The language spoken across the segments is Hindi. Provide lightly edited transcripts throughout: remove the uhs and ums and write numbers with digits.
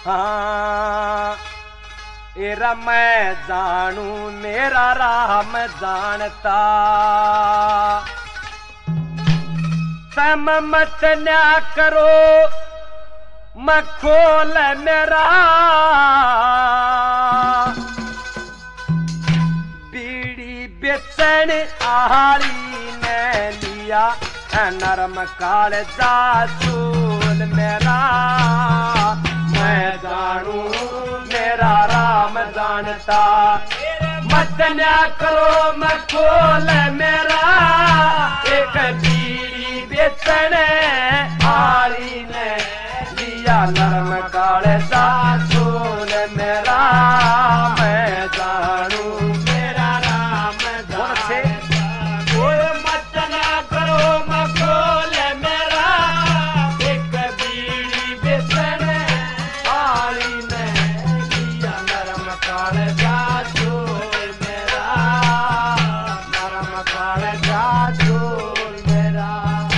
हाँ एरा मैं जानू मेरा राम जानता तम मत न्या करो मखोल मेरा बीड़ी बेचन आली ने लिया नरम काल जासूल मेरा मैं जानू मेरा राम जानता मत न्या करो मखोल मेरा एक बीड़ी बेचन आली ने लिया नरम काल जासूल मेरा मैं जानू मेरा राम जानता मत न्या करो मखोल मेरा एक बीड़ी बेचन आली ने लिया नरम काल जासूल मेरा नरम काल जासूल मेरा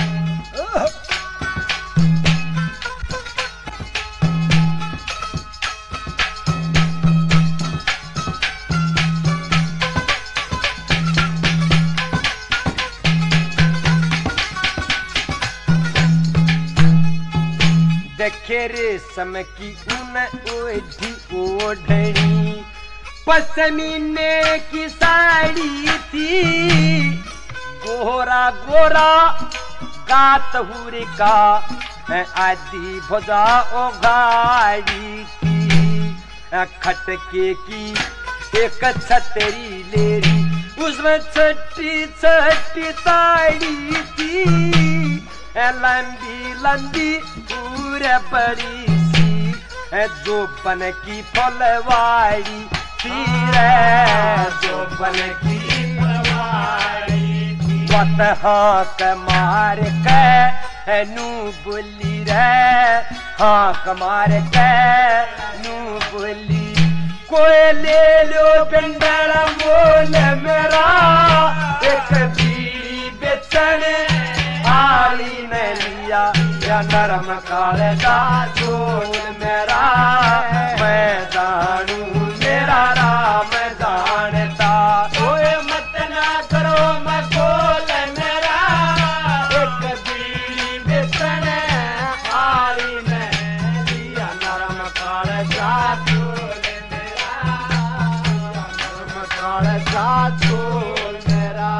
देखे रेशम की ऊन ओढ़ी ओढ़नी पश्मीने की साड़ी थी गोरा गोरा गात हुरी का आदि भुजा ओघाड़ी थी खटके की एक छतरी लेरी उसमें छठी छठी साड़ी थी लंबी लंबी पूरे बड़ी सी जो बन की फलवाड़ी थी जो बन की फलवाड़ी थी हाँक मार के नू बोली रे हाँक मार के नू बोली कोई ले लो पिंडरा बोल मेरा एक बीड़ी बेचन आली ने लिया या नरम काल जासूल मेरा मैं जानू मेरा राम जानता ओए मत ना करो मखोल मेरा एक बीड़ी बेचन आली ने लिया नरम काल जासूल मेरा नरम काल जासूल मेरा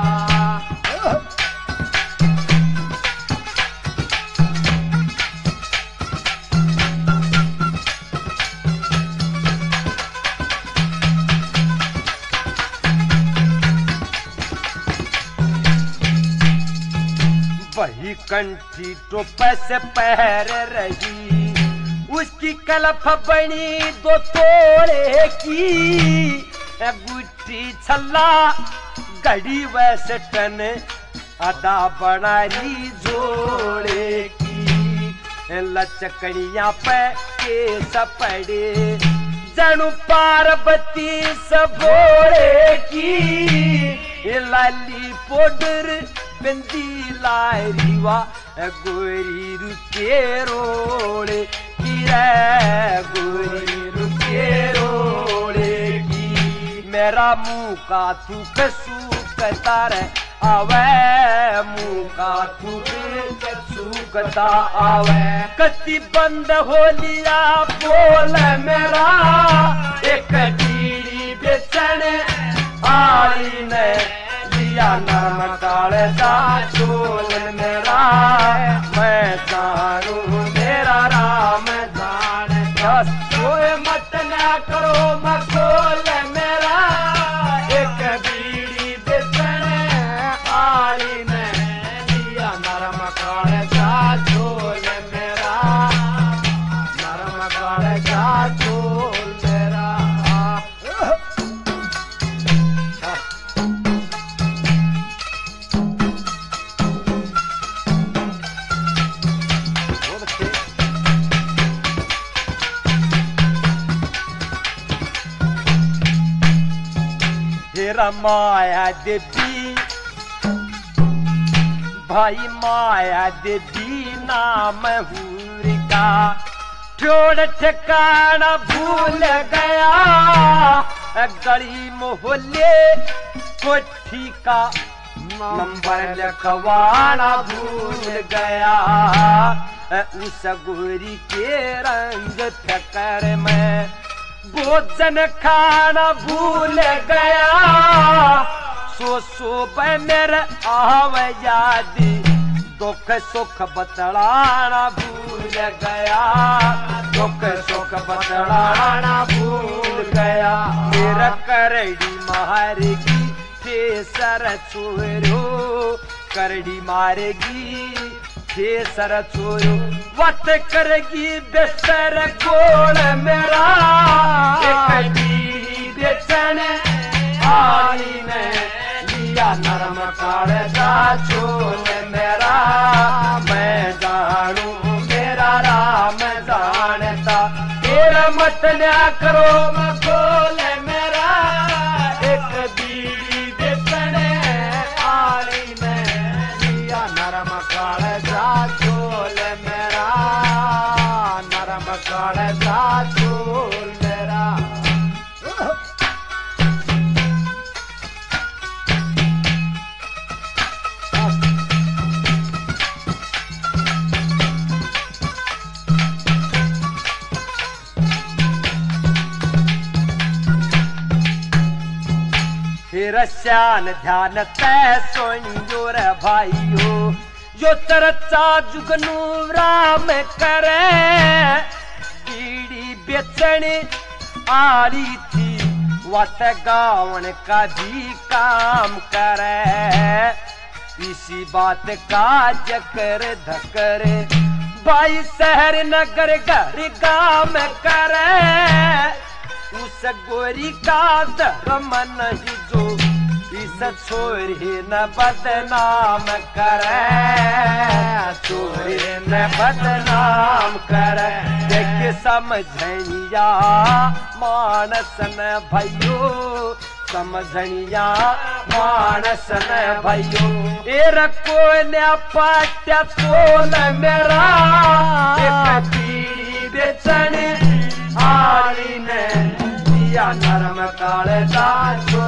वही कंठी टोपे से पहर रही उसकी कलफ बनी दो तोड़े की गुट्टी छल्ला गड़ी वैसे टन अदा बनारी जोड़े की लचकड़िया पे के सपड़े जनु पार्वती सबोड़े की लाली पोडर बिंदी लारीवा गोरी रुके रोड़े की रे गोरी रुके रोड़े की मेरा मुँह का थूक सूखता रे आवे मुँह का थूक सूखता आवे कति बंद हो लिया बोल मेरा एक बीड़ी बेचन आली ने लिया नरम काल जासूल मेरा मैं जानू मेरा राम जानता कोई मत ना करो मखोल मेरा एक बीड़ी बेचन आली ने लिया नरम काल जासूल मेरा नरम काल जासूल मेरा तेरा माया देवी भाई माया देवी नाम हूर का ठोड़ ठिकाना भूल गया, गली मोहल्ले कोठी का नंबर लिखवाना भूल गया। उस गोरी के रंग फिकर में भोजन खाना भूल गया। सो मेरे आव यादी दुख सुख बतलाना भूल गया। दुख सुख बतलाना भूल गया। मेरा करड़ी मारेगी ठेसर छोरो, करड़ी मारेगी ठेसर छोरो। वत करेगी बेसर गोल मेरा, एक बीड़ी बेचन आई ने लिया नरम काढ़ा छोल मेरा। मैं जानू मेरा राम जानता, तेरा मत ना करो मखोल मेरा। एक बीड़ी बेचने आली में लिया नरम काढ़ा छोल मेरा, नरम काढ़ा छोल मेरा। फिर श्यान ध्यान तय सोइयो रे भाइयो, यो चर्चा जुगनू राम करे। बीड़ी बेचने आली थी वत गावन का भी काम करे। इसी बात का जकर धकर भाई शहर नगर घर गांव करे। उस गोरी का धर्म नहीं जो इस छोरी न बदनाम करे। छोरी न बदनाम करे। देख समझनिया मानस न भयो, समझनिया मानस न भयो। ए रखो न पाट्या तोल मेरा, एक बीड़ी बेचने आली ने लिया नरम काढ़ा